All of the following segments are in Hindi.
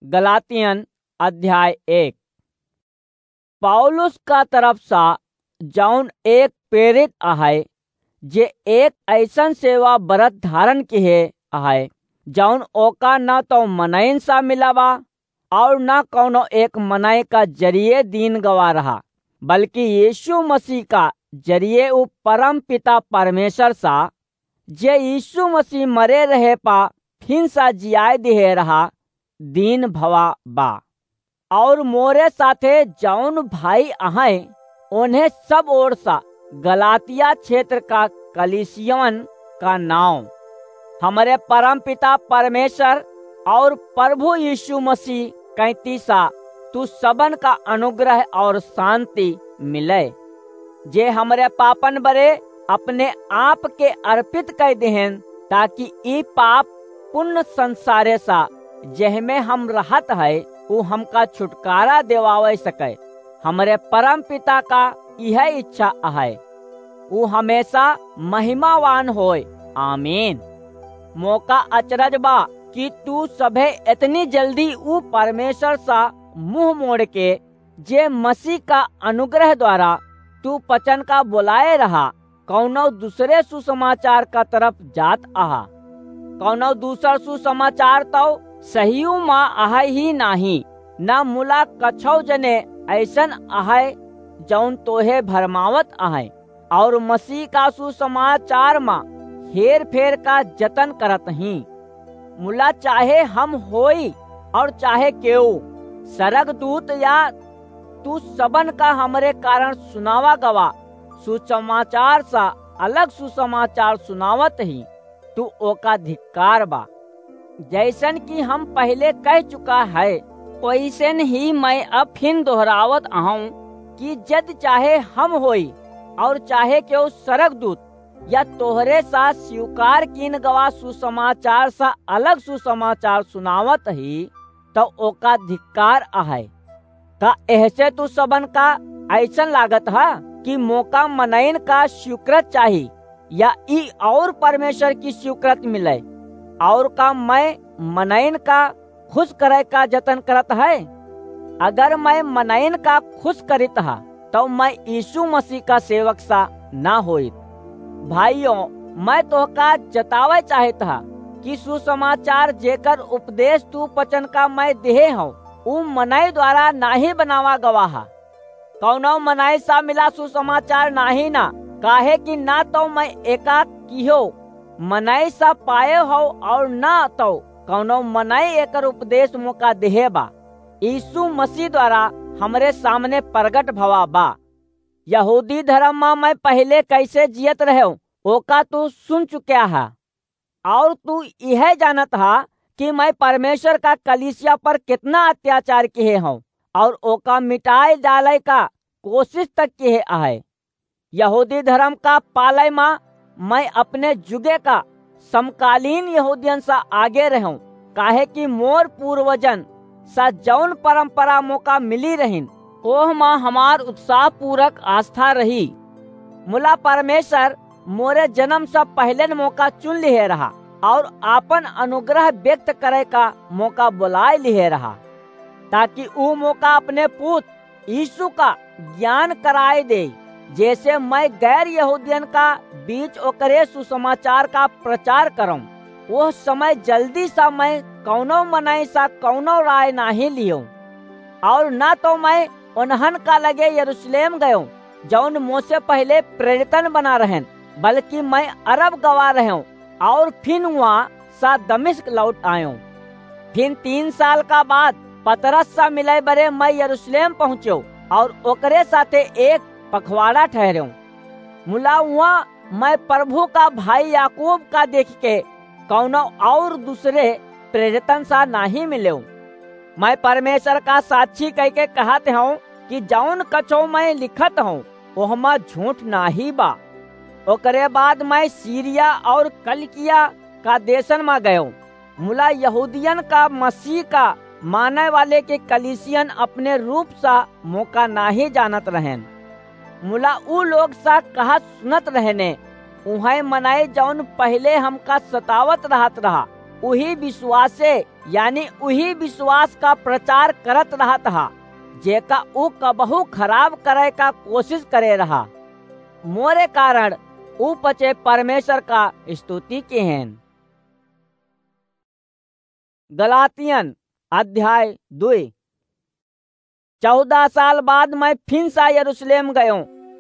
गलातियन अध्याय 1। पौलुस का तरफ सा जौन एक प्रेरित आहे, जे एक ऐसन सेवा व्रत धारण किए आहे जौन ओका न तो मनइन सा मिला बा और न कौनो एक मनय का जरिए दीन गवा रहा, बल्कि यीशु मसीह का जरिए उ परम पिता परमेश्वर सा, जे यीशु मसीह मरे रहे पा फिन सा जियाए दिहे रहा, दीन भवा बा। और मोरे साथे जौन भाई आहे उन्हें सब ओर सा गलातिया क्षेत्र का कलीसियन का नाम हमारे परम पिता परमेश्वर और प्रभु यीशु मसीह कहती सा तू सबन का अनुग्रह और शांति मिले, जे हमारे पापन बरे अपने आप के अर्पित कर देहन, ताकि ई पाप पुण्य संसारे सा जेहमे हम रहत है वो हमका छुटकारा दिवावे सके। हमारे परम पिता का यह इच्छा है वो हमेशा महिमावान होय। आमीन। मौका अचरज बा कि तू सभे इतनी जल्दी ऊ परमेश्वर सा मुंह मोड़ के जे मसीह का अनुग्रह द्वारा तू पचन का बुलाए रहा, कौनो दूसरे सुसमाचार का तरफ जात आहा। कौनो दूसर सुसमाचार तो सही माँ आहे ही नाही, न मुला कछौ जने ऐसन आहे जौन तोहे भरमावत आहे, और मसीह का सुसमाचार माँ हेर फेर का जतन करत ही। मुला चाहे हम होई और चाहे केऊ सरग दूत या तू सबन का हमरे कारण सुनावा गवा सुसमाचार सा अलग सुसमाचार सुनावत ही, तू ओका धिक्कार बा। जैसन कि हम पहले कह चुका है वैसन ही मैं अब फिर दोहरावत आहूं कि जद चाहे हम होई और चाहे केहू सरग दूत या तोहरे सा स्वीकार कीन गवा सुसमाचार सा अलग सुसमाचार सुनावत ही, तो ओका धिक्कार आहे। का ऐसे तू सबन का ऐसन लागत है कि मौका मनइन का स्वीकृत चाहिए या ई और परमेश्वर की स्वीकृत मिले, और का मैं मनइन का खुश करे का जतन करत है। अगर मैं मनइन का खुश करित हा तो मैं यीशु मसीह का सेवक सा ना होइत। भाइयों, मैं तो का जतावे चाहत हा कि सुसमाचार जेकर उपदेश तू पचन का मैं देहे हूँ उ मनई द्वारा नाही बनावा गवा हा। कौनो मनई सा मिला सुसमाचार नाही ना, काहे कि ना तो मैं एका किहो मनई सा पाए हो और ना तो कौनो मनई एकर उपदेश मौका देहे बा। यीशु मसीह द्वारा हमरे सामने प्रगट भवा बा। यहूदी धर्म में मैं पहले कैसे जियत रहे ओका तू सुन चुका है, और तू यह जानत हा कि मैं परमेश्वर का कलीसिया पर कितना अत्याचार किए हूँ और ओका मिटाए डाले का कोशिश तक किए आहे। यहूदी धर्म का पालय में मैं अपने जुगे का समकालीन यहूदियन सा आगे रहूं, काहे कि मोर पूर्वजन सा जौन परंपरा मौका मिली रहीन ओह माँ हमार उत्साह पूर्वक आस्था रही। मुला परमेश्वर मोरे जन्म सा पहले मौका चुन लिए रहा और आपन अनुग्रह व्यक्त करे का मौका बुलाए लिए रहा, ताकि वो मौका अपने पुत्र यीशु का ज्ञान कराए दे, जैसे मैं गैर यहूदियन का बीच ओकरे सुसमाचार का प्रचार करूं। वो समय जल्दी सा मैं कौनो मनई सा कौनो राय नाही लियो, और ना तो मैं उन्हन का लगे यरूशलेम गयो जौन मुझसे पहले प्रेरितन बना रहन, बल्कि मैं अरब गवा रहूं और फिर वहाँ सा दमिश्क लौट आयो। फिर 3 साल का बाद पतरस सा मिले बरे मैं यरूशलेम पहुँचो और ओकरे साथे एक पखवाड़ा ठहरो। मुला वहाँ मैं प्रभु का भाई याकूब का देख के कौनो और दूसरे प्रेरितन सा नहीं मिले। मैं परमेश्वर का साक्षी कह के कहते हूँ कि जौन कछो मैं लिखत हूँ वहमा झूठ नाही बा। ओकरे बाद मैं सीरिया और कलिकिया का देशन में गयो। मुला यहूदियन का मसीह का माने वाले के कलीसियन अपने रूप सा मौका नाही जानत रहन। मुला उ लोग सा कहा सुनत रहने उन्हें मनाए जौन पहले हमका सतावत रहत रहा उही विश्वासे यानी उही विश्वास का प्रचार करत रहा था जेका ऊ कबहू खराब करे का कोशिश करे रहा। मोरे कारण ऊ पचे परमेश्वर का स्तुति के हैं। गलातियन अध्याय 2। 14 साल बाद मैं फिर से यरूशलेम गयो।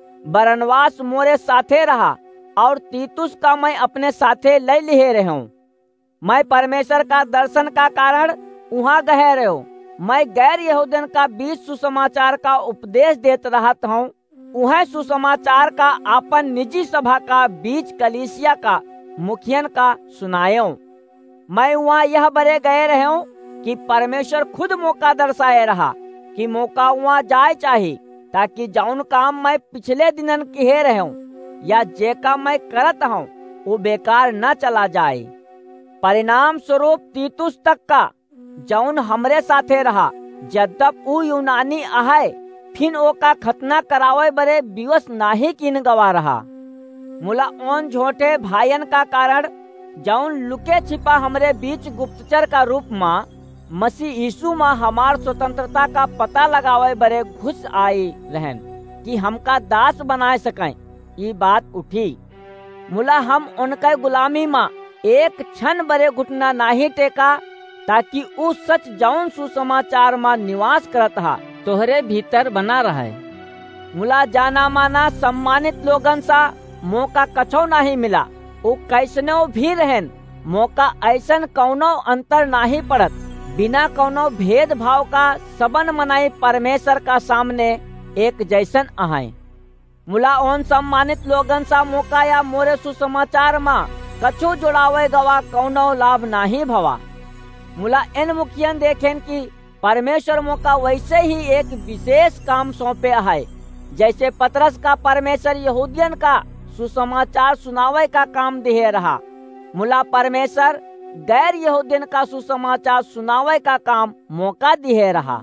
बरनबास मोरे साथे रहा और तीतुस का मैं अपने साथे ले लिए रहूं। मैं परमेश्वर का दर्शन का कारण वहाँ गए रहो। मैं गैर यहूदन का बीच सुसमाचार का उपदेश देत रहता हूँ। वह सुसमाचार का अपन निजी सभा का बीच कलीसिया का मुखियन का सुनायो। मैं वहाँ यह बरे गए रहे हूँ कि परमेश्वर खुद मौका दर्शाए रहा कि मौका वहाँ जाए चाहिए, ताकि जौन काम मैं पिछले दिनन किए रहे हूँ या जे काम मैं करत हूँ वो बेकार न चला जाए। परिणाम स्वरूप तीतुस तक का जौन हमरे साथे रहा, जद्यप ऊ यूनानी आहे, फिर ओका खतना करावे बरे विवश नाही किन गवा रहा। मुला ओन झोटे भाईयन का कारण जौन लुके छिपा हमरे बीच गुप्तचर का रूप में मसीह यीशु में हमार स्वतंत्रता का पता लगावे बरे घुस आई रहन कि हमका दास बनाए सकें। ये बात उठी। मुला हम उनके गुलामी में एक क्षण बरे घुटना नहीं टेका, ताकि उ सच जौन सुसमाचार में निवास करत हा तोहरे भीतर बना रहे। मुला जाना माना सम्मानित लोगन सा मौका कछो नहीं मिला। वो कैसनो भी रहन, मौका ऐसन कौनो अंतर नहीं पड़त। बिना कौनो भेदभाव का सबन मनाई परमेश्वर का सामने एक जैसन आए। मुला उन सम्मानित लोगन सा मौका या मोरे सुसमाचार में कछु जुड़ावे गवा कौनो लाभ नहीं भवा। मुला इन मुखियन देखें कि परमेश्वर मौका वैसे ही एक विशेष काम सौंपे है, जैसे पतरस का परमेश्वर यहूदियन का सुसमाचार सुनावे का काम दिए रहा। मुला परमेश्वर गैर यहूदियन का सुसमाचार सुनावे का काम मौका दिए रहा।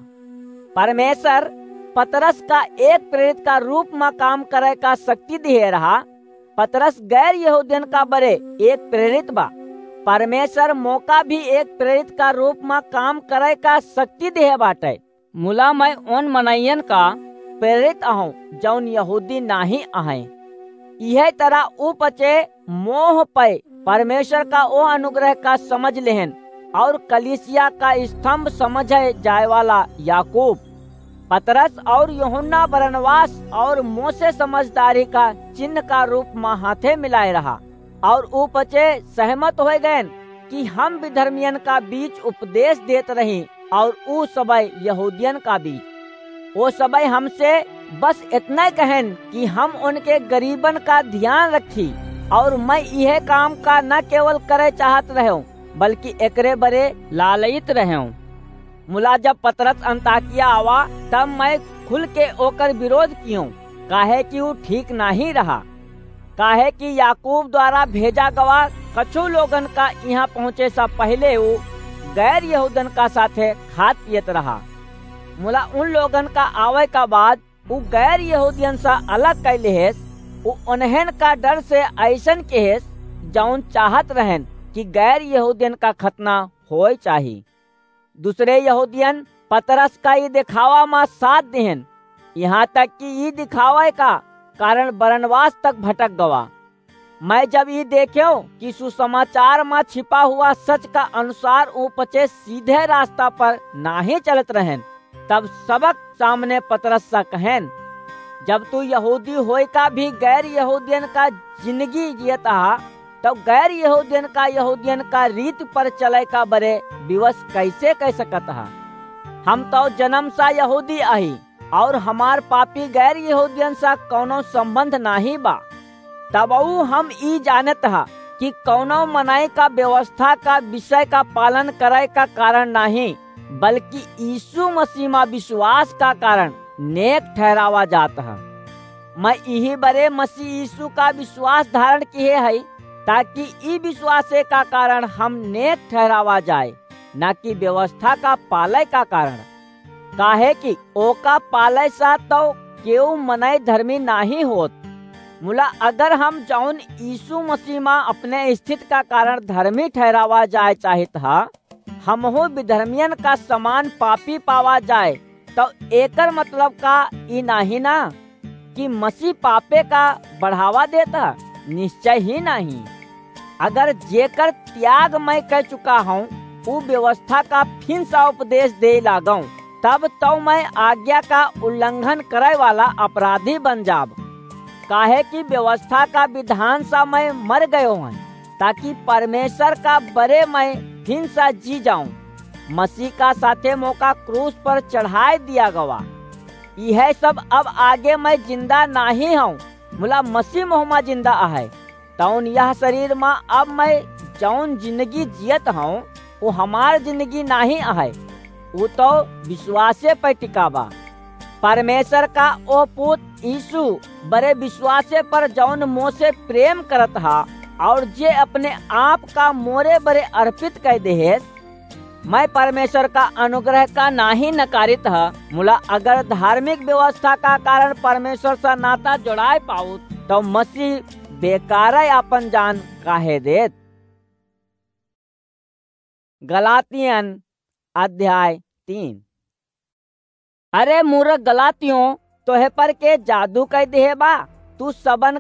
परमेश्वर पतरस का एक प्रेरित का रूप में काम करे का शक्ति दिए रहा। पतरस गैर यहूदियन का बरे एक प्रेरित बा। परमेश्वर मौका भी एक प्रेरित का रूप में काम करे का शक्ति दिए बाटे। मुला मैं उन मनैयन का प्रेरित आहूं जौन यहूदी नहीं आहे। यह तरह उपचे मोह पे परमेश्वर का वो अनुग्रह का समझ लेहन और कलीसिया का स्तंभ समझे जाए वाला याकूब, पतरस और यूहन्ना बरनबास और मोसे समझदारी का चिन्ह का रूप में हाथे मिलाए रहा और उपचे सहमत हो गए कि हम विधर्मियन का बीच उपदेश देत रही और ऊ सबय यहूदियन का बीच। वो सबय हमसे बस इतना कहन कि हम उनके गरीबन का ध्यान रखी और मैं यह काम का न केवल करे चाहत रहे बल्कि एकरे बरे लालयित रहे। मुला जब पतरस अंताकिया आवा तब मैं खुल के ओकर विरोध कियो, काहे कि वो ठीक नहीं रहा। काहे कि याकूब द्वारा भेजा गवा कछु लोगन का यहाँ पहुँचे से पहले वो गैर यहूदन का साथे खात पियत रहा। मुला उन लोगन का आवे का बाद वो गैर यहूदियन से अलग कैले हेस। वो उन्हें का डर से ऐसन के हेस जौन चाहत रहन कि गैर यहूदियन का खतना होए चाहिए। दूसरे यहूदियन पतरस का ये दिखावा में साथ देहन, यहाँ तक कि ये दिखावे का कारण बरनबास तक भटक गवा। मैं जब ये देखो कि सुसमाचार में छिपा हुआ सच का अनुसार उपचे सीधे रास्ता पर नहीं चलत रहन, तब सबक सामने पतरस सा कहन, जब तू यहूदी होए का भी गैर यहूदियन का जिंदगी जियता तो गैर यहूदियन का रीत पर चले का बरे विवश कैसे कह सकत हा। हम तो जन्म सा यहूदी आही और हमार पापी गैर यहूदियन सा कौनो संबंध नहीं बा। तब हम ई जानत हा कि कौनो मनाई का व्यवस्था का विषय का पालन करे का कारण नहीं, बल्कि यीशु मसीह में विश्वास का कारण नेक ठहरावा जाता है। मैं यही बरे मसीह यीशु का विश्वास धारण किए है, ताकि ई विश्वासे का कारण हम नेक ठहरावा जाए, न कि व्यवस्था का पाले का कारण। काहे कि ओका पाले सा तो केऊ मनाई धर्मी नहीं होत। मुला अगर हम जौन यीशु मसीह में अपने स्थिति का कारण धर्मी ठहरावा जाए चाहत हा, हमहु विधर्मियन का समान पापी पावा जाए, तो एकर मतलब का ई नहीं ना कि मसीह पापे का बढ़ावा देता? निश्चय ही नहीं। अगर जेकर त्याग मैं कर चुका हूँ वो व्यवस्था का फिर सा उपदेश दे लागूं, तब तो मैं आज्ञा का उल्लंघन करे वाला अपराधी बन जाब। काहे कि व्यवस्था का विधान सा मैं मर गयो हूँ, ताकि परमेश्वर का बरे मैं फिर सा जी जाऊं। मसीह का साथे मौका क्रूस पर चढ़ाए दिया गवा। यह सब अब आगे मैं जिंदा नहीं हूँ, मुला मसीह मोहम्मा जिंदा है। तौन यह शरीर में अब मैं जौन जिंदगी जियत हूँ वो हमार जिंदगी नहीं है, वो तो विश्वासे पर टिकावा। परमेश्वर का ओ पुत्र यीशु बड़े विश्वासे पर जौन मोह से प्रेम करत हा और जे अपने आप का मोरे बड़े अर्पित कर दे, मैं परमेश्वर का अनुग्रह का नहीं नकारित है। मुला अगर धार्मिक व्यवस्था का कारण परमेश्वर से नाता जोड़ाए पाऊँ तो मसीह बेकार अपन जान काहे देत। गलातियन अध्याय 3। अरे मूर्ख गलातियों, तोहे पर के जादू कह दे बा? तू सबन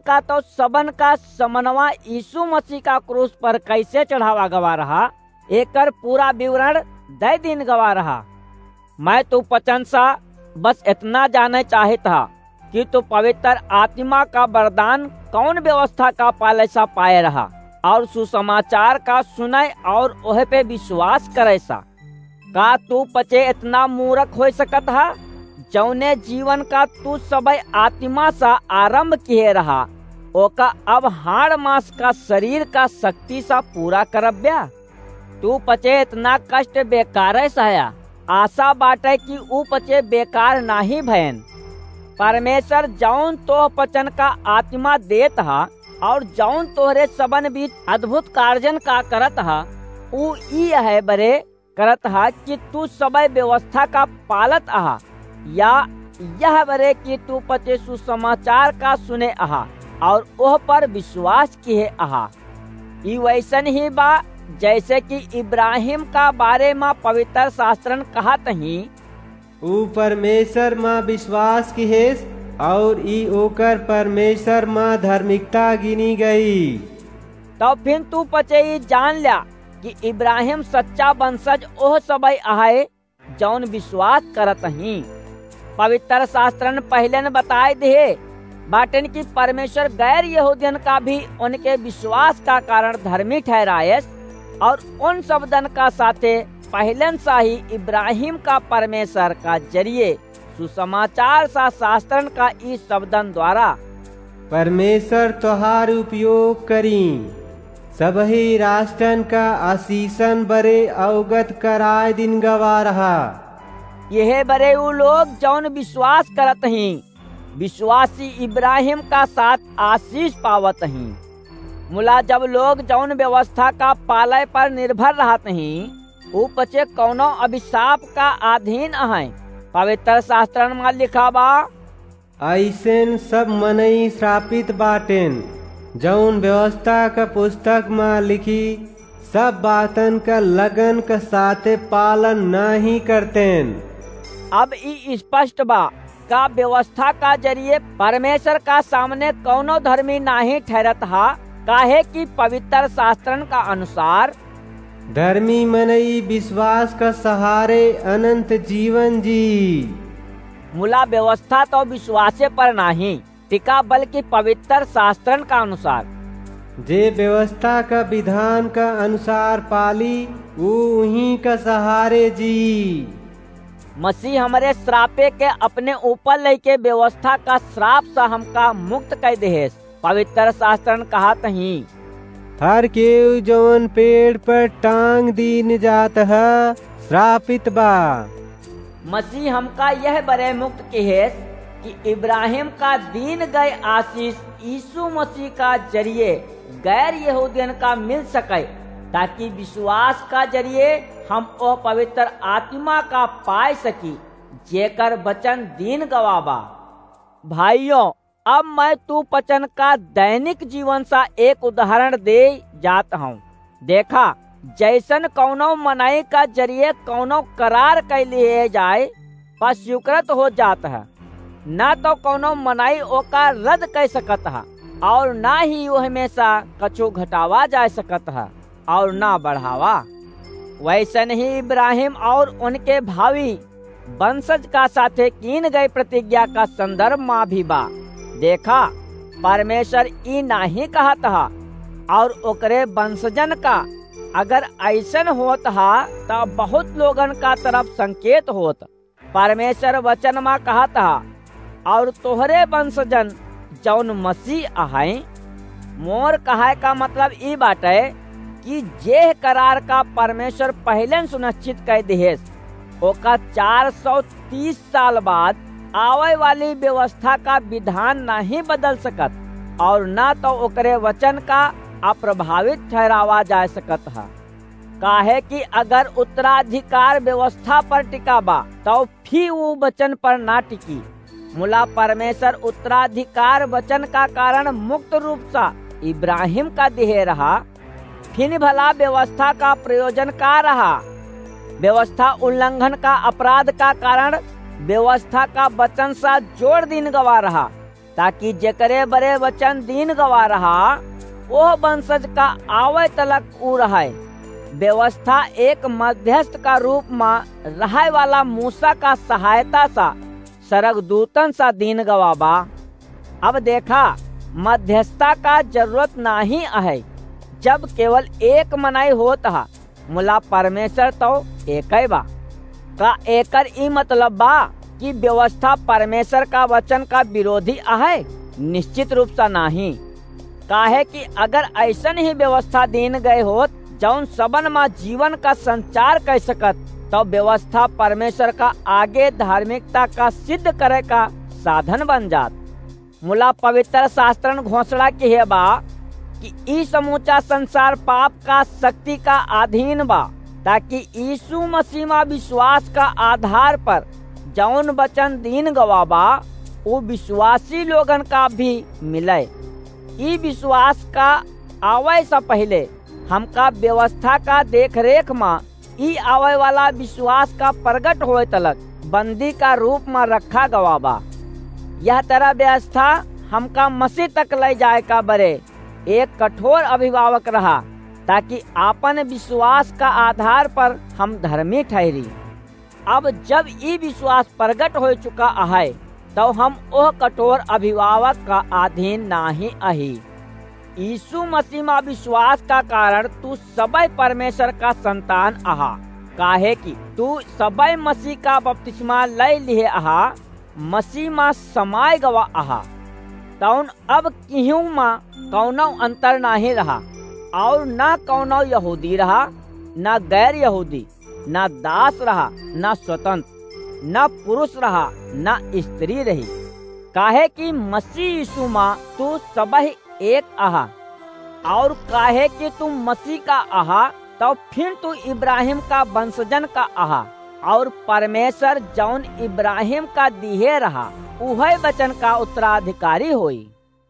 का समनवा यीशु मसीह का क्रूस पर कैसे चढ़ावा गवा रहा, एकर पूरा विवरण दे दिन गवा रहा। मैं तू पचन सा बस इतना जाने चाहे था कि तू पवित्र आत्मा का वरदान कौन व्यवस्था का पाले सा पाए रहा और सुसमाचार का सुने और ओहे पे विश्वास करे सा। का तू पचे इतना मूर्ख हो सकत हा? जौने जीवन का तू सबे आत्मा सा आरंभ किए रहा, ओका अब हाड़ मास का शरीर का शक्ति सा पूरा करब्या। तू पचे इतना कष्ट बेकार सहया, आशा बाटे कि ऊ पचे बेकार नहीं भयन। परमेश्वर जौन तो पचन का आत्मा देत हा और जौन तोहरे सबन बीच अद्भुत कार्जन का करत हा, ऊ ई है बरे करत हा कि तू सबे व्यवस्था का पालत आहा, या यह बरे कि तू पचे सुसमाचार का सुने आहा और ओह पर विश्वास किए आहा। ई वैसन ही बा जैसे कि इब्राहिम का बारे में पवित्र शास्त्रन कहत ही, ऊ परमेश्वर में विश्वास किहेस और ई ओकर परमेश्वर में धार्मिकता गिनी गई। तो फिर तू पचे ई जान लिया कि इब्राहिम सच्चा वंशज ओह सबई आहे जौन विश्वास करत ही। पवित्र शास्त्रन पहले बताए दे बाटन की परमेश्वर गैर यहूदियन का भी उनके विश्वास का कारण धर्मी ठहराए और उन शब्दन का साथे पहलन सा ही इब्राहिम का परमेश्वर का जरिए सुसमाचार सा शास्त्रन का इस शब्दन द्वारा परमेश्वर तोहार उपयोग करी सबही राष्ट्रन का आशीषन बरे अवगत कराए दिन गवा रहा। यह बरे वो लोग जौन विश्वास करत ही, विश्वासी इब्राहिम का साथ आशीष पावत ही। मुला जब लोग जौन व्यवस्था का पाले पर निर्भर रहत ही, ऊ पचे कौनो अभिशाप का अधीन है। पवित्र शास्त्र में लिखा बा, ऐसन सब मनई श्रापित बाटेन जौन व्यवस्था का पुस्तक में लिखी सब बातन का लगन का साथे पालन नहीं करतेन। अब ई स्पष्ट बा का व्यवस्था का जरिए परमेश्वर का सामने कौनो धर्मी नहीं ठहरत हा, काहे कि पवित्र शास्त्रन का अनुसार धर्मी मनई विश्वास का सहारे अनंत जीवन जी। मुला व्यवस्था तो विश्वासे पर नहीं टिका बल्कि पवित्र शास्त्रन का अनुसार। जे व्यवस्था का विधान का अनुसार पाली वो उन्हीं का सहारे जी। मसीह हमारे श्रापे के अपने ऊपर लेके व्यवस्था का श्राप से हमका मुक्त कर दे। पवित्र शास्त्रन कहत ही, हर केहू जौन पेड़ पर टांग दीन जात है श्रापित बा। मसीह हमका यह बरे मुक्त किए कि इब्राहिम का दीन गए आशीष यीशु मसीह का जरिए गैर यहूदियन का मिल सके, ताकि विश्वास का जरिए हम ओ पवित्र आत्मा का पाए सकी जेकर वचन दीन गवाबा। भाइयों, अब मैं तू पचन का दैनिक जीवन सा एक उदाहरण दे जात हूँ। देखा, जैसन कौनो मनाई का जरिए कौनो करार कर लिए जाए पर स्वीकृत हो जात है, ना तो कौनो मनाई ओका रद्द कर सकत है और ना ही वो हमेशा कछु घटावा जा सकत है और ना बढ़ावा। वैसन ही इब्राहिम और उनके भावी वंशज का साथे कीन गई प्रतिज्ञा का संदर्भ माँ भी बा। देखा, परमेश्वर ई नहीं कहत हा और ओकरे वंशजन का अगर ऐसन होत हा तो बहुत लोगन का तरफ संकेत होत। परमेश्वर वचन माँ कहत हा, और तोहरे वंशजन जौन मसीह आहे। मोर कहे का मतलब ई बाटे कि जे करार का परमेश्वर पहले सुनिश्चित कर दिहेस, ओका 430 साल बाद आवे वाली व्यवस्था का विधान नहीं बदल सकत और ना तो ओकरे वचन का अप्रभावित ठहरावा जा सकत है। काहे कि अगर उत्तराधिकार व्यवस्था पर टिका बा तो फिर वो वचन पर ना टिकी। मुला परमेश्वर उत्तराधिकार वचन का कारण मुक्त रूप से इब्राहिम का दिए रहा, फिर भला व्यवस्था का प्रयोजन का रहा। व्यवस्था उल्लंघन का अपराध का कारण व्यवस्था का वचन सा जोड़ दिन गवा रहा, ताकि जेकरे बड़े वचन दिन गवा रहा वो वंशज का आवे तलक उ रहा। व्यवस्था एक मध्यस्थ का रूप में रहे वाला मूसा का सहायता सा सरग दूतन सा दिन गवाबा। अब देखा, मध्यस्थता का जरूरत नहीं है जब केवल एक मनाई होता है। मुला परमेश्वर तो एक ही बा। का एकर ई मतलब बा कि व्यवस्था परमेश्वर का वचन का विरोधी है? निश्चित रूप से नहीं। काहे कि अगर ऐसा ही व्यवस्था दिन गए होत जौन सबन में जीवन का संचार कर सकत, तो व्यवस्था परमेश्वर का आगे धार्मिकता का सिद्ध करे का साधन बन जात। मुला पवित्र शास्त्र घोषणा की है बा कि ई समूचा संसार पाप का शक्ति का अधीन बा, ताकि यीशु मसीह में विश्वास का आधार पर जौन वचन दिन गवाबा वो विश्वासी लोगन का भी मिले। ई विश्वास का आवे से पहले हमका व्यवस्था का देख रेख में ई आवे वाला विश्वास का प्रगट होए तलक बंदी का रूप में रखा गवाबा। यह तरह व्यवस्था हमका मसीह तक ले जाए का बरे एक कठोर अभिभावक रहा, ताकि आपन विश्वास का आधार पर हम धर्मी ठहरी। अब जब ये विश्वास प्रगट हो चुका है तो हम ओह कठोर अभिभावक का अधीन नहीं अही। यीशु मसीह में विश्वास का कारण तू सबई परमेश्वर का संतान आहा। काहे कि तू सबई मसीह का बपतिस्मा ले लिए आहा, मसीह में समाय गवा आहा। तौन अब किहू में कौनो अंतर नहीं रहा और ना कौनो यहूदी रहा ना गैर यहूदी, ना दास रहा ना स्वतंत्र, ना पुरुष रहा ना स्त्री रही। काहे कि मसीह यीशु में तू सबही एक आहा। और काहे कि तू मसीह का आहा तो फिर तू इब्राहिम का वंशजन का आहा और परमेश्वर जौन इब्राहिम का दिए रहा उहे वचन का उत्तराधिकारी होई।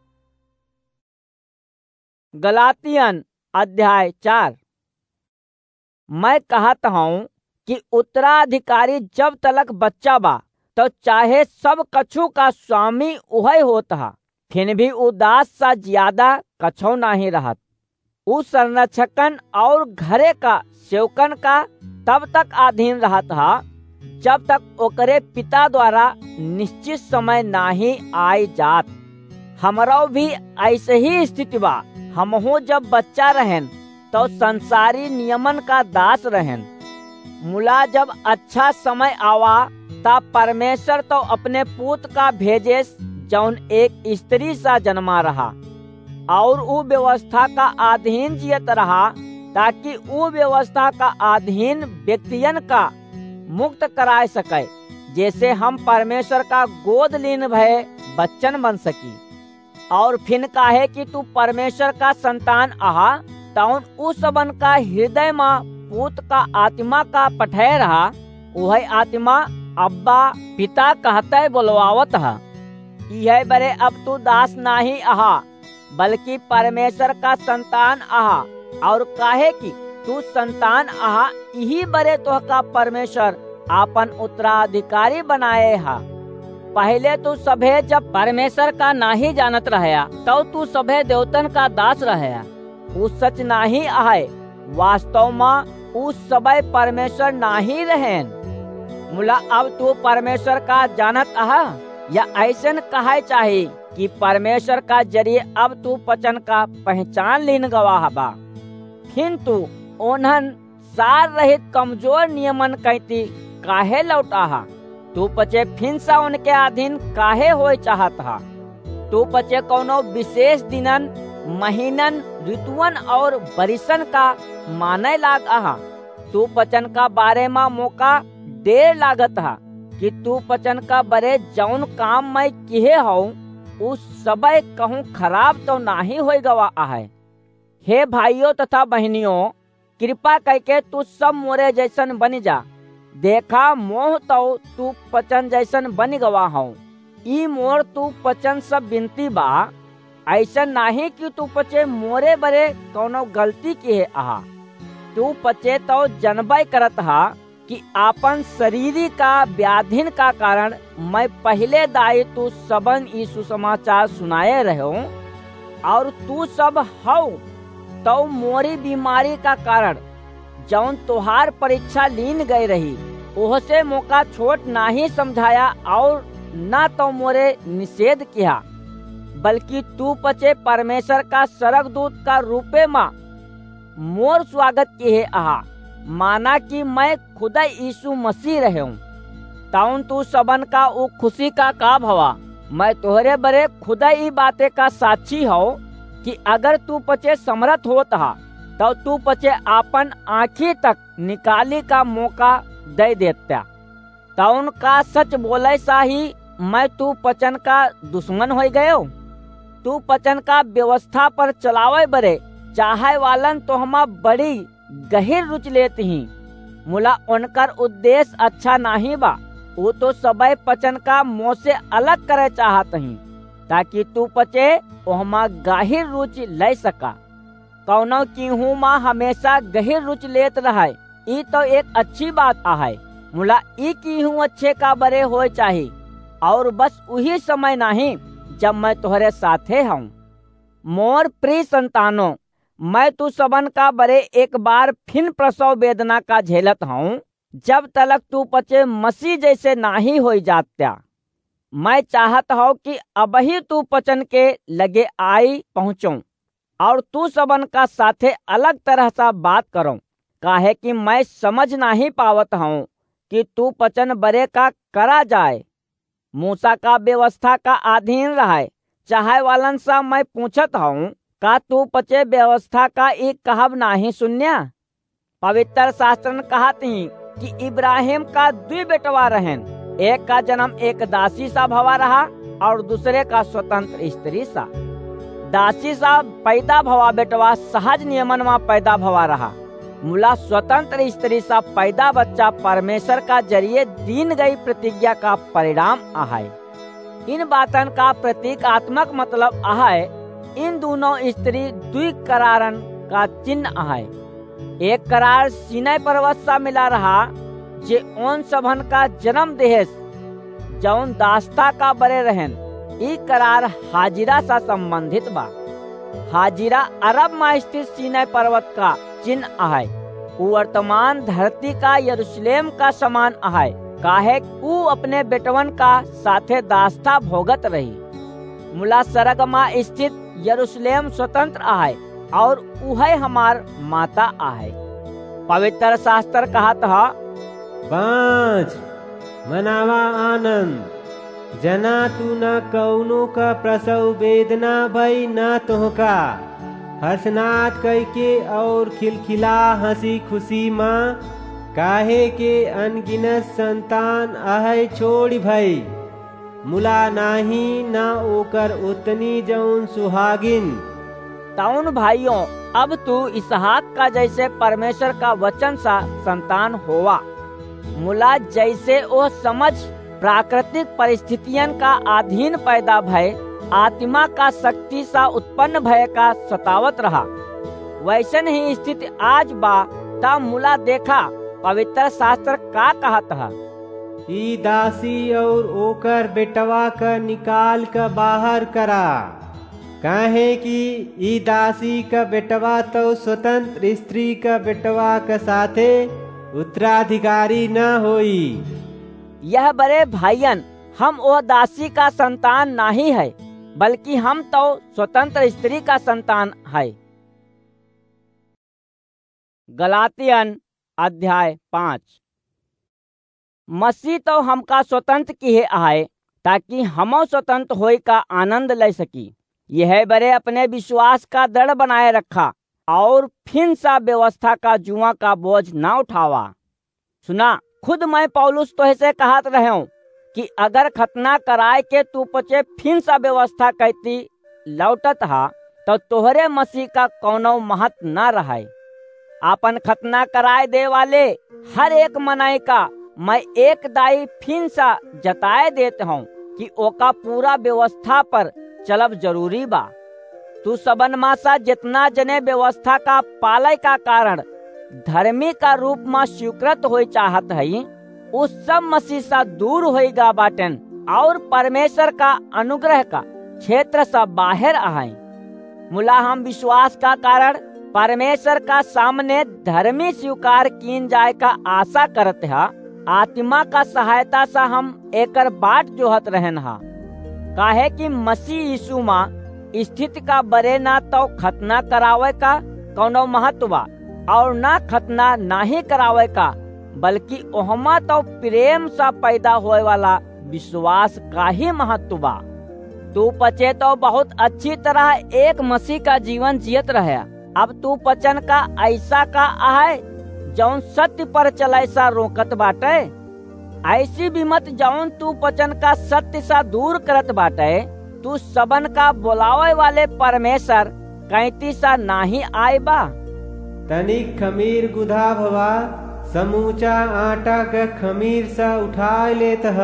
गलातियन अध्याय 4। मैं कहता हूँ कि उत्तराधिकारी जब तलक बच्चा बा तो चाहे सब कछु का स्वामी उहे होता है, फिर भी उदास सा ज्यादा कछो नहीं रहत। उस संरक्षकन और घरे का सेवकन का तब तक अधीन रहता है जब तक ओकरे पिता द्वारा निश्चित समय नहीं आई जात। हमरो भी ऐसे ही स्थिति बा। हमहू जब बच्चा रहन तो संसारी नियमन का दास रहन। मुला जब अच्छा समय आवा तब परमेश्वर तो अपने पुत्र का भेजे जौन एक स्त्री सा जन्मा रहा और वो व्यवस्था का अधीन जियत रहा, ताकि वो व्यवस्था का अधीन व्यक्तियन का मुक्त कराए सके, जैसे हम परमेश्वर का गोद लीन भय बच्चन बन सकी। और फिर काहे कि तू परमेश्वर का संतान आहा तौन उस सबन का हृदय में पुत्र का आत्मा का पठय रहा। वही आत्मा अब्बा पिता कहते बुलवावत है। यह बरे अब तू दास नाही आहा, बल्कि परमेश्वर का संतान आहा। और काहे कि तू संतान आहा, यही बरे तोहका परमेश्वर आपन उत्तराधिकारी बनाए हा। पहले तू सभे जब परमेश्वर का नाही जानत रहया, तो तू सभे देवतन का दास रहया। उ सच नाही आहे, वास्तव में उ सबे परमेश्वर नाही रहेन। मुला अब तू परमेश्वर का जानत आहा, या ऐसन कहे चाहे कि परमेश्वर का जरिए अब तू वचन का पहचान लीन गवाह बा। फिर तू ओन्हन सार रहित कमजोर नियमन कहती काहे लौटा? तू पचे फिर सा उनके अधीन काहे होए चाहत हा? तू पचे कोनो विशेष दिनन, महीनन, ऋतुअन और बरिसन का माने लाग आहा। तू वचन का बारे में मौका देर लागत हा कि तू वचन का बरे जौन काम मैं किए हूँ उस सबे कहूँ खराब तो नहीं होई गवा आहे। हे भाइयों तथा बहनियों, कृपा करके तू सब मोरे जैसन बन जा। देखा मोह तो तू वचन जैसन बन गवा हूँ। ई मोर तू वचन सब बिनती बा, ऐसा नहीं कि तू पचे मोरे बरे कोनो गलती किए आहा। तू पचे तो जनबई करत हा कि आपन शरीरी का व्याधिन का कारण मैं पहले दाई तू सबन यीशु समाचार सुनाए रहो, और तू सब हौ तो मोरी बीमारी का कारण जौन तुहार परीक्षा लीन गई रही, ओहसे मौका छोट नहीं समझाया और न तो मोरे निषेध किया, बल्कि तू पचे परमेश्वर का सरगदूत का रूपे में मोर स्वागत किए आहा, माना कि मैं खुदा यीशु मसीह रहे हूँ। ताउन तू सबन का वो खुशी का भवा। मैं तोहरे बरे खुदा ही बातें का साक्षी हो कि अगर तू पचे समर्थ होता हा, तो तू पचे आपन आँखी तक निकाली का मौका दे देता। ताउन का सच बोले सा ही मैं तू पचन का दुश्मन हो गयो। तू पचन का व्यवस्था पर चलावे बरे चाहे वालन तो हम बड़ी गहिर रुचि लेती ही। मुला उनकर उद्देश्य अच्छा नहीं बा, वो तो सबे पचन का मुँह से अलग करे चाहत ही, ताकि तू पचे ओहमा गहिर रुचि ले सका। कौनो कीहू माँ हमेशा गहिर रुचि लेत रहे, ई तो एक अच्छी बात आहे। मुला ई कीहू अच्छे का बरे होए चाहिए, और बस वही समय नहीं जब मैं तुम्हारे साथे हूँ। मोर प्रिय संतानों, मैं तू सबन का बरे एक बार फिर प्रसव वेदना का झेलत हूँ, जब तलक तू पचे मसीह जैसे नाही हो जात्या। मैं चाहत हूँ कि अबही तू पचन के लगे आई पहुँचूं और तू सबन का साथे अलग तरह सा बात करो, काहे कि मैं समझ नहीं पावत हूँ कि तू पचन बरे का करा जाए। मूसा का व्यवस्था का अधीन रहे चाहे वालन सा मैं पूछत हूँ, का तू पचे व्यवस्था का एक कहब नहीं सुन्या? पवित्र शास्त्र कहती कि इब्राहिम का 2 बेटवा रहन, एक का जन्म एक दासी सा भवा रहा और दूसरे का स्वतंत्र स्त्री सा। दासी सा पैदा भवा बेटवा सहज नियमन में पैदा भवा रहा। मुला स्वतंत्र स्त्री सा पैदा बच्चा परमेश्वर का जरिए दीन गई प्रतिज्ञा का परिणाम आहे। इन बातन का प्रतीकात्मक मतलब आहे, इन दोनों स्त्री 2 करारन का चिन्ह आहे। एक करार सीनै पर्वत सा मिला रहा, जे उन सबन का जन्म देहेस जौन दास्ता का बरे रहन। ई करार हाजिरा सा संबंधित बा। हाजिरा अरब में स्थित सीनै पर्वत का चिन्ह आहे। उ वर्तमान धरती का यरूशलेम का समान आहे, काहे उ अपने बेटवन का साथे दास्ता भोगत रही। मुला सरग में स्थित यरूशलेम स्वतंत्र आहे और उहे हमार माता आहे। पवित्र शास्त्र कहत है, 5 मनावा आनंद, जना तू न कौनो का प्रसव वेदना भई न तोहका। हर्षनाथ कह के और खिलखिला हंसी खुशी माँ, काहे के अनगिनत संतान आहे छोड़ी भई। मुला नाही ना ओकर उतनी जौन सुहागिन। ताउन भाइयों, अब तू इसहाक का जैसे परमेश्वर का वचन सा संतान होवा। मुला जैसे वो समझ प्राकृतिक परिस्थितियन का अधीन पैदा भय आत्मा का शक्ति सा उत्पन्न भय का सतावत रहा। वैसन ही स्थिति आज बा। तब मुला देखा पवित्र शास्त्र का कहत है, ई दासी और ओकर बेटवा का निकाल का बाहर करा, काहे कि ई दासी का बेटवा तो स्वतंत्र स्त्री का बेटवा के साथे उत्तराधिकारी न होई। यह बड़े भाईयन, हम वो दासी का संतान नहीं है, बल्कि हम तो स्वतंत्र स्त्री का संतान है। गलातियन अध्याय 5। मसीह तो हमका स्वतंत्र किए आए ताकि हम स्वतंत्र होई का आनंद ले सकी। यह बड़े अपने विश्वास का दृढ़ बनाए रखा और फिर सा व्यवस्था का जुआ का बोझ ना उठावा। सुना, खुद मैं पौलुस तोह से कहत रहे हूँ कि अगर खतना कराए के तू पचे फिर सा व्यवस्था कहती लौटत हा तो तोहरे मसीह का कौनो महत्व न रहे। अपन खतना कराए दे वाले हर एक मनाई का मैं एक दाई फिर सा जताए देते हूँ कि ओका पूरा व्यवस्था पर चलब जरूरी बा। तू सबन मासा जितना जने व्यवस्था का पाले का कारण धर्मी का रूप में स्वीकृत हो चाहत है, उस सब मसीह सा दूर होएगा बाटन और परमेश्वर का अनुग्रह का क्षेत्र सा बाहर आए। मुला हम विश्वास का कारण परमेश्वर का सामने धर्मी स्वीकार किन जाए का आशा करते हा। आत्मा का सहायता सा हम एकर बाट जोहत रहन हा। काहे कि मसीह यीशु माँ स्थिति का बरे ना तो खतना करावे का कौनो महत्व बा और ना खतना नाही करावे का, बल्कि ओहमा तो प्रेम सा पैदा होए वाला विश्वास का ही महत्व बा। तू पचे तो बहुत अच्छी तरह एक मसीह का जीवन जियत रहे। अब तू पचन का ऐसा का आहे जौन सत्य पर चले सा रोकत बाटे। ऐसी भी मत जौन तू पचन का सत्य सा दूर करत बाटे। तू सबन का बुलावे वाले परमेश्वर कैती सा नाही आए बा। तनिक खमीर गुधा भवा समूचा आटा का खमीर सा उठा लेत ह।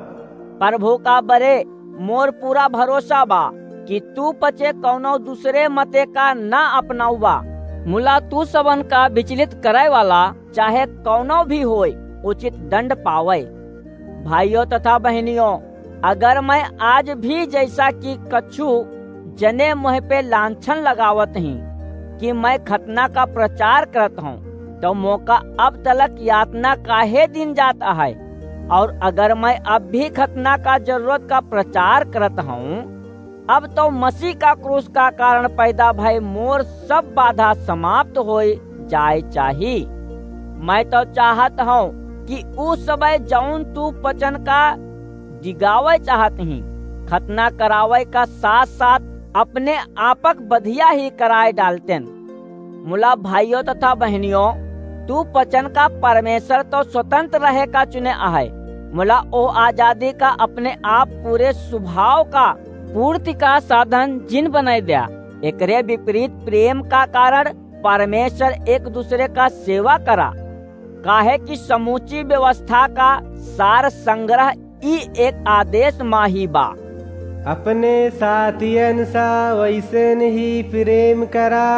प्रभु का बरे मोर पूरा भरोसा बा कि तू पचे कौनो दूसरे मते का ना अपनाऊबा। मुला तू सबन का विचलित करे वाला चाहे कौनो भी होए उचित दंड पावे। भाइयों तथा बहनियों, अगर मैं आज भी जैसा कि कछु जने मुँह पे लांछन लगावत ही कि मैं खतना का प्रचार करत हूँ, तो मौका अब तलक यातना काहे दिन जाता है। और अगर मैं अब भी खतना का जरूरत का प्रचार करत हूँ, अब तो मसीह का क्रूस का कारण पैदा भय मोर सब बाधा समाप्त हो जाए चाहिए। मैं तो चाहत हूँ कि उस समय जौन तू पचन का दिगावे चाहत ही खतना करावे का साथ साथ अपने आपक बधिया ही कराए डालते। मुला भाइयों तथा बहनियों, तू पचन का परमेश्वर तो स्वतंत्र रहे का चुने आहे। मुला ओ आजादी का अपने आप पूरे स्वभाव का पूर्ति का साधन जिन बनाए दिया। एकरे विपरीत प्रेम का कारण परमेश्वर एक दूसरे का सेवा करा। काहे कि समूची व्यवस्था का सार संग्रह ई एक आदेश माही बा। अपने साथियन सा वैसन ही प्रेम करा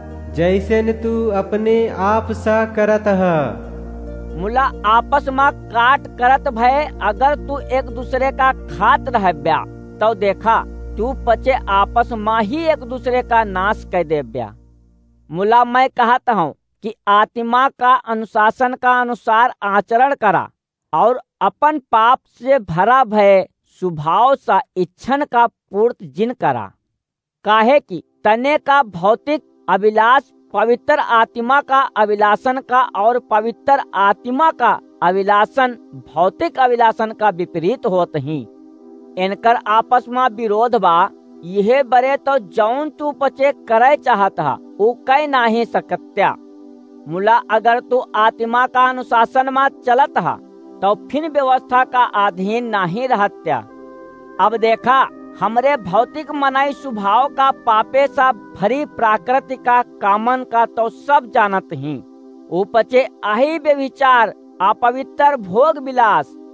जैसन तू अपने आप सा करत ह। मुला आपस में काट करत भय अगर तू एक दूसरे का खात रहब्या तो देखा तू पचे आपस में ही एक दूसरे का नाश कर देब्या। मुला मैं कहता हूँ कि आत्मा का अनुशासन का अनुसार आचरण करा और अपन पाप से भरा भय स्वभाव सा इच्छन का पूर्ति जिन करा। काहे कि तने का भौतिक अभिलाष पवित्र आत्मा का अभिलाषण का और पवित्र आत्मा का अभिलाषण भौतिक अभिलाषण का विपरीत होत ही। इनकर आपस में विरोध बा। यह बरे तो जौन तू पचे करे चाहत हा वो कह नहीं सकत्या। मुला अगर तू आत्मा का अनुशासन में चलत हा तो फिर व्यवस्था का अधीन नहीं रहत्या। अब देखा हमरे भौतिक मनाई स्वभाव का पापे सा भरी प्राकृति का कामन का तो सब जानत ही। उपचे आही व्यभिचार अपवित्र भोग विलास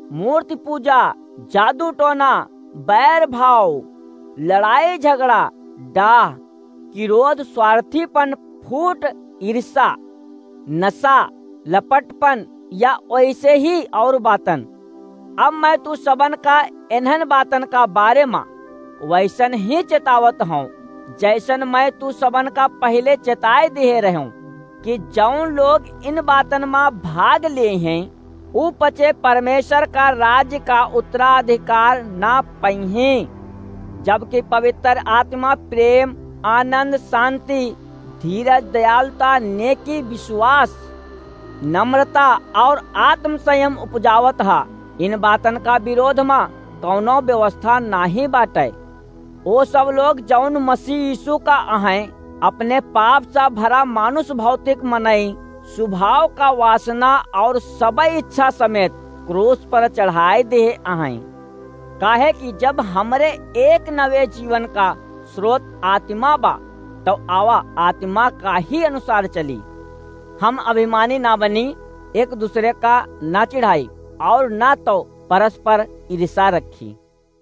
मूर्ति पूजा, जादू टोना, बैर भाव, लड़ाई झगड़ा, डाह, क्रोध, स्वार्थीपन, फूट, ईर्षा, नशा, लपटपन या वैसे ही और बातन। अब मैं तू सबन का इन्हन बातन का बारे में वैसन ही चेतावत हूँ जैसन मैं तू सबन का पहले चेताए दे रहे हूँ कि जौन लोग इन बातन में भाग लिए हैं ऊ पचे परमेश्वर का राज्य का उत्तराधिकार ना पाइहे। जबकि पवित्र आत्मा प्रेम, आनंद, शांति, धीरज, दयालुता, नेकी, विश्वास, नम्रता और आत्म संयम उपजावत हा। इन बातन का विरोध में कौनो व्यवस्था नाही बाटे। वो सब लोग जौन मसीह यीशु का अहें अपने पाप से भरा मानुष भौतिक मनई स्वभाव का वासना और सब इच्छा समेत क्रूस पर चढ़ाए दे अहें। काहे कि जब हमरे एक नवे जीवन का स्रोत आत्मा बा तो आवा आत्मा का ही अनुसार चली। हम अभिमानी ना बनी, एक दूसरे का ना चिढ़ाई और ना तो परस्पर ईर्ष्या रखी।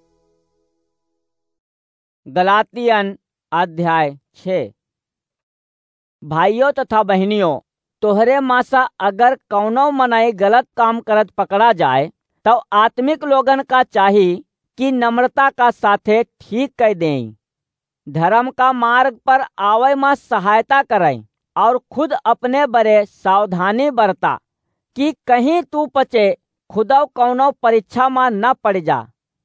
गलातियन अध्याय 6। भाइयों तथा बहनियों, तोहरे मासा अगर कौनो मनाई गलत काम करत पकड़ा जाए तो आत्मिक लोगन का चाही कि नम्रता का साथे ठीक कह दें, धर्म का मार्ग पर आवे में सहायता करें और खुद अपने बड़े सावधानी बरता कि कहीं तू पचे खुदव कौनो परीक्षा में न पड़ जा।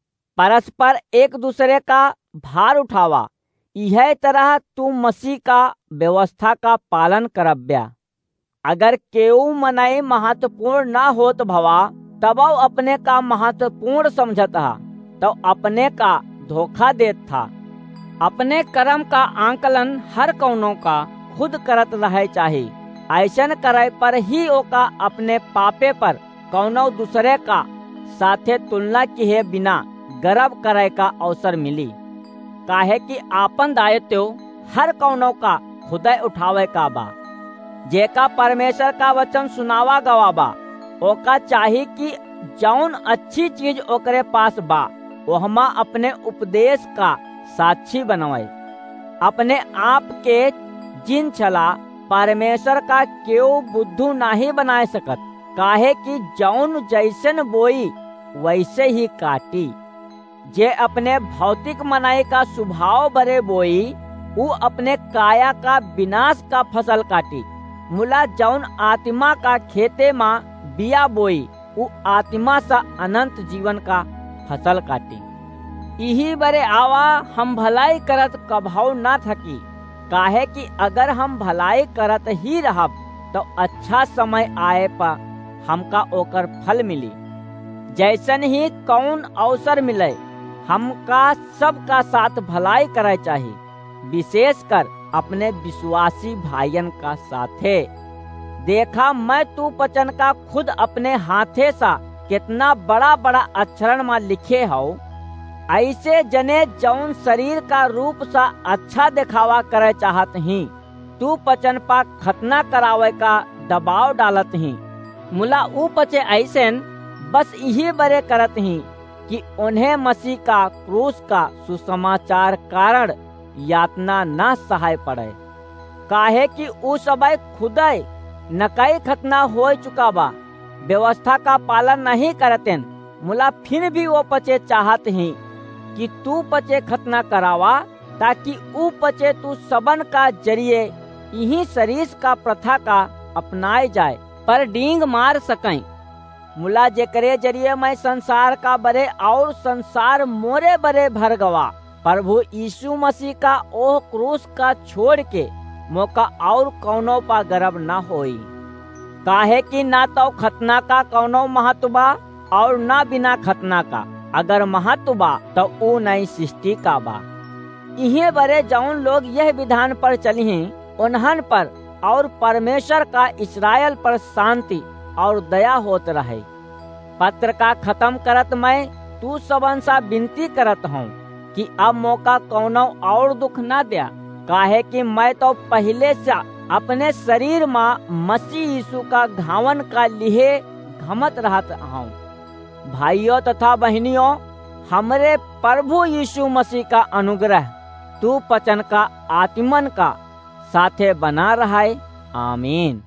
परस्पर एक दूसरे का भार उठावा, यह तरह तू मसीह का व्यवस्था का पालन करब्या। अगर केऊ मनाई महत्वपूर्ण ना होत भवा तब अपने का महत्वपूर्ण समझत हा तो अपने का धोखा देत था। अपने कर्म का आंकलन हर कौनों का खुद करत रहे चाहिए। ऐसन करे पर ही ओका अपने पापे पर कौनो दूसरे का साथे तुलना किए बिना गर्व करे का अवसर मिली। काहे कि आपन दायित्व हर कौनों का खुदे उठावे का बा। जेका परमेश्वर का वचन सुनावा गवा बा ओका चाही कि जौन अच्छी चीज ओकरे पास बा ओहमा अपने उपदेश का साक्षी बनवाए। अपने आप के जिन छला परमेश्वर का केऊ बुद्धू नाही बनाए सकत। काहे कि जौन जैसन बोई वैसे ही काटी। जे अपने भौतिक मनाई का स्वभाव बरे बोई वो अपने काया का विनाश का फसल काटी। मुला जौन आत्मा का खेते में बिया बोई वो आत्मा सा अनंत जीवन का फसल काटी। यही बरे आवा हम भलाई करत कभाव ना थकी। काहे कि अगर हम भलाई करत ही रहब तो अच्छा समय आए पर हमका ओकर फल मिली। जैसन ही कौन अवसर मिले हमका सबका साथ भलाई करे चाहिए, विशेषकर अपने विश्वासी भाइयन का साथे। देखा मैं तू पचन का खुद अपने हाथे सा कितना बड़ा बड़ा अक्षरण में लिखे हो। ऐसे जने जौन शरीर का रूप सा अच्छा दिखावा करे चाहत ही तू पचन पा खतना करावे का दबाव डालत ही। मुला ऊ पचे ऐसन बस यही बरे करत ही कि उन्हें मसीह का क्रूस का सुसमाचार कारण यातना ना सहाय पड़े। काहे कि ऊ सबे खुदे नकई खतना हो चुका बा, व्यवस्था का पालन नहीं करतेन। मुला फिर भी वो पचे चाहत ही कि तू पचे खतना करावा ताकि ऊ पचे तू सबन का जरिए यही शरीर का प्रथा का अपनाए जाए पर डींग मार सकें। मुला जेकरे जरिए मैं संसार का बरे और संसार मोरे बरे भर गवा। प्रभु यीशु मसीह का ओह क्रूस का छोड़ के मौका और कौनो पा गर्व न होई। काहे कि ना तो खतना का कौनो महत्व बा और ना बिना खतना का। अगर महत्व बा तो ऊ नई सृष्टि का बा। इहे बरे जौन लोग यह विधान पर चली हैं उन्हन पर और परमेश्वर का इस्राएल पर शांति और दया होत रहे। पत्र का खत्म करत मैं तू सबन सा विनती करत हूँ कि अब मौका कौनो और दुख न दिया। काहे कि मैं तो पहले से अपने शरीर में मसीह यीशु का घावन का लिए घमत रहत हूँ। भाइयों तथा बहनियों, हमरे प्रभु यीशु मसीह का अनुग्रह तू पचन का आत्मन का साथे बना रहा है। आमीन।